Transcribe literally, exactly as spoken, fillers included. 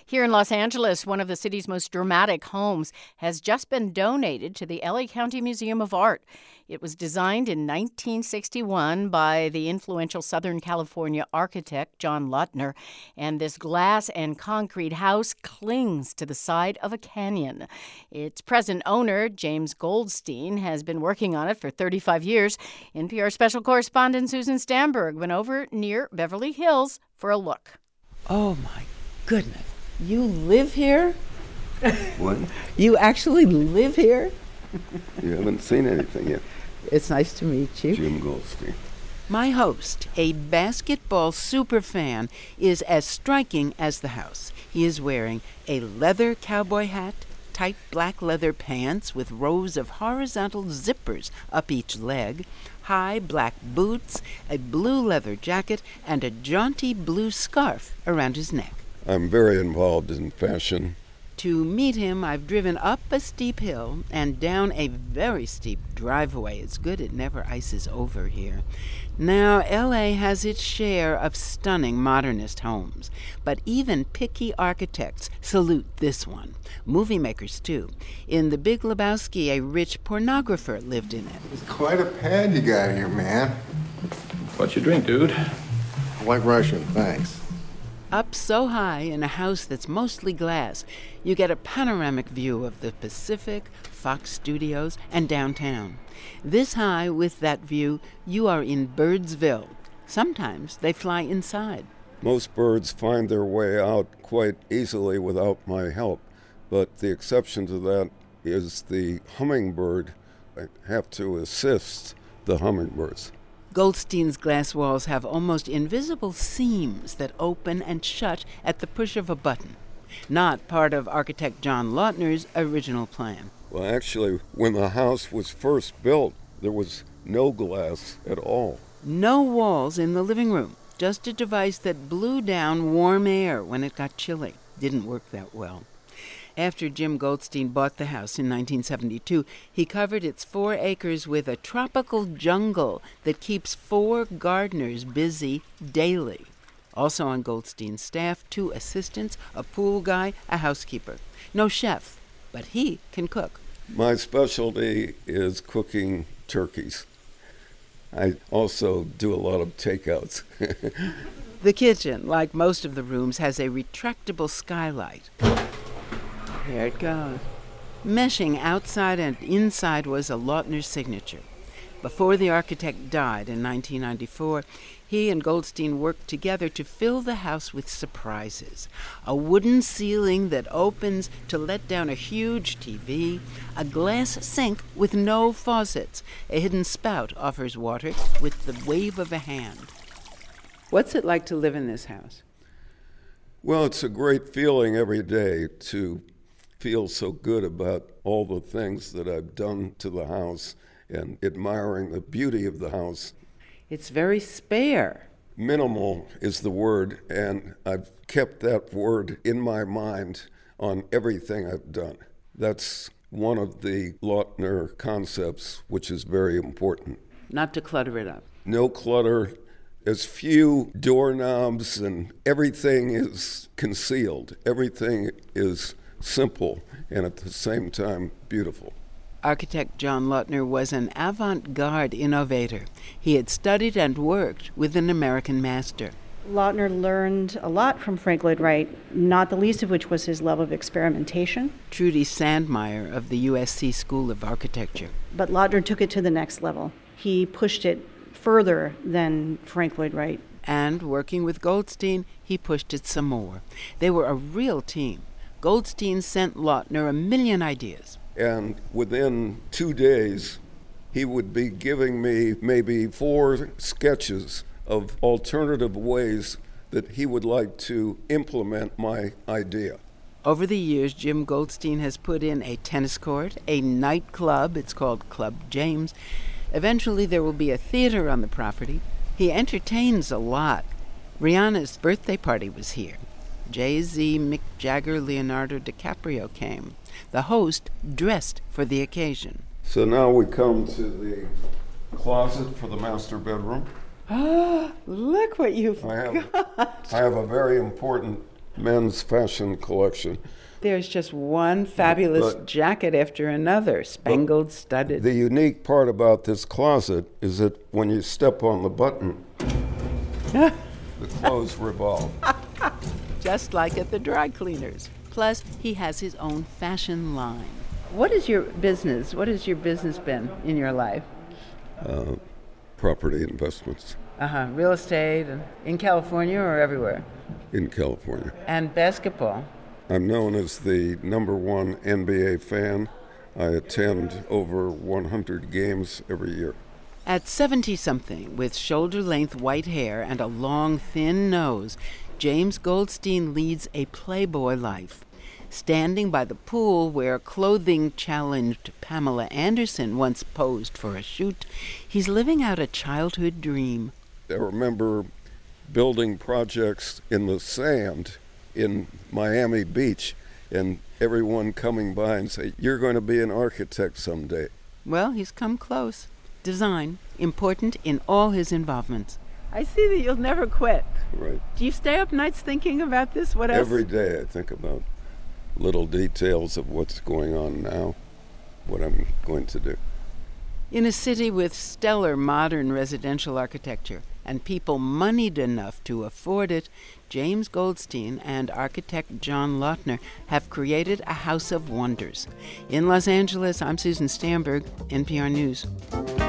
Here in Los Angeles, one of the city's most dramatic homes has just been donated to the L A County Museum of Art. It was designed in nineteen sixty-one by the influential Southern California architect John Lautner, and this glass and concrete house clings to the side of a canyon. Its present owner, James Goldstein, has been working on it for thirty-five years. N P R special correspondent Susan Stamberg went over near Beverly Hills for a look. Oh, my goodness. You live here? What? You actually live here? You haven't seen anything yet. It's nice to meet you. Jim Goldstein. My host, a basketball superfan, is as striking as the house. He is wearing a leather cowboy hat, tight black leather pants with rows of horizontal zippers up each leg, high black boots, a blue leather jacket, and a jaunty blue scarf around his neck. I'm very involved in fashion. To meet him, I've driven up a steep hill and down a very steep driveway. It's good it never ices over here. Now, L A has its share of stunning modernist homes, but even picky architects salute this one. Movie makers, too. In The Big Lebowski, a rich pornographer lived in it. It's quite a pad you got here, man. What's your drink, dude? White Russian, thanks. Up so high in a house that's mostly glass, you get a panoramic view of the Pacific, Fox Studios, and downtown. This high with that view, you are in Birdsville. Sometimes they fly inside. Most birds find their way out quite easily without my help, but the exception to that is the hummingbird. I have to assist the hummingbirds. Goldstein's glass walls have almost invisible seams that open and shut at the push of a button. Not part of architect John Lautner's original plan. Well, actually, when the house was first built, there was no glass at all. No walls in the living room, just a device that blew down warm air when it got chilly. Didn't work that well. After Jim Goldstein bought the house in nineteen seventy-two, he covered its four acres with a tropical jungle that keeps four gardeners busy daily. Also on Goldstein's staff, two assistants, a pool guy, a housekeeper. No chef, but he can cook. My specialty is cooking turkeys. I also do a lot of takeouts. The kitchen, like most of the rooms, has a retractable skylight. There it goes. Meshing outside and inside was a Lautner signature. Before the architect died in nineteen ninety-four, he and Goldstein worked together to fill the house with surprises. A wooden ceiling that opens to let down a huge T V, a glass sink with no faucets. A hidden spout offers water with the wave of a hand. What's it like to live in this house? Well, it's a great feeling every day to feel so good about all the things that I've done to the house and admiring the beauty of the house. It's very spare. Minimal is the word, and I've kept that word in my mind on everything I've done. That's one of the Lautner concepts, which is very important. Not to clutter it up. No clutter, as few doorknobs, and everything is concealed. Everything is simple and at the same time beautiful. Architect John Lautner was an avant-garde innovator. He had studied and worked with an American master. Lautner learned a lot from Frank Lloyd Wright, not the least of which was his love of experimentation. Trudy Sandmeyer of the U S C School of Architecture. But Lautner took it to the next level. He pushed it further than Frank Lloyd Wright. And working with Goldstein, he pushed it some more. They were a real team. Goldstein sent Lautner a million ideas. And within two days, he would be giving me maybe four sketches of alternative ways that he would like to implement my idea. Over the years, Jim Goldstein has put in a tennis court, a nightclub, it's called Club James. Eventually, there will be a theater on the property. He entertains a lot. Rihanna's birthday party was here. Jay-Z, Mick Jagger, Leonardo DiCaprio came. The host dressed for the occasion. So now we come to the closet for the master bedroom. Oh, look what you've I have, got. I have a very important men's fashion collection. There's just one fabulous But- jacket after another, spangled, studded. The unique part about this closet is that when you step on the button, the clothes revolve. Just like at the dry cleaners. Plus, he has his own fashion line. What is your business? What has your business been in your life? Uh, property investments Uh-huh. Real estate and in California or everywhere? in California. And basketball. I'm known as the number one N B A fan. I attend over one hundred games every year. At seventy-something, with shoulder-length white hair and a long, thin nose, James Goldstein leads a playboy life. Standing by the pool where clothing-challenged Pamela Anderson once posed for a shoot, he's living out a childhood dream. I remember building projects in the sand in Miami Beach and everyone coming by and say, "You're going to be an architect someday." Well, he's come close. Design, important in all his involvements. I see that you'll never quit. Right. Do you stay up nights thinking about this? What else? Every day I think about little details of what's going on now, what I'm going to do. In a city with stellar modern residential architecture and people moneyed enough to afford it, James Goldstein and architect John Lautner have created a house of wonders. In Los Angeles, I'm Susan Stamberg, N P R News.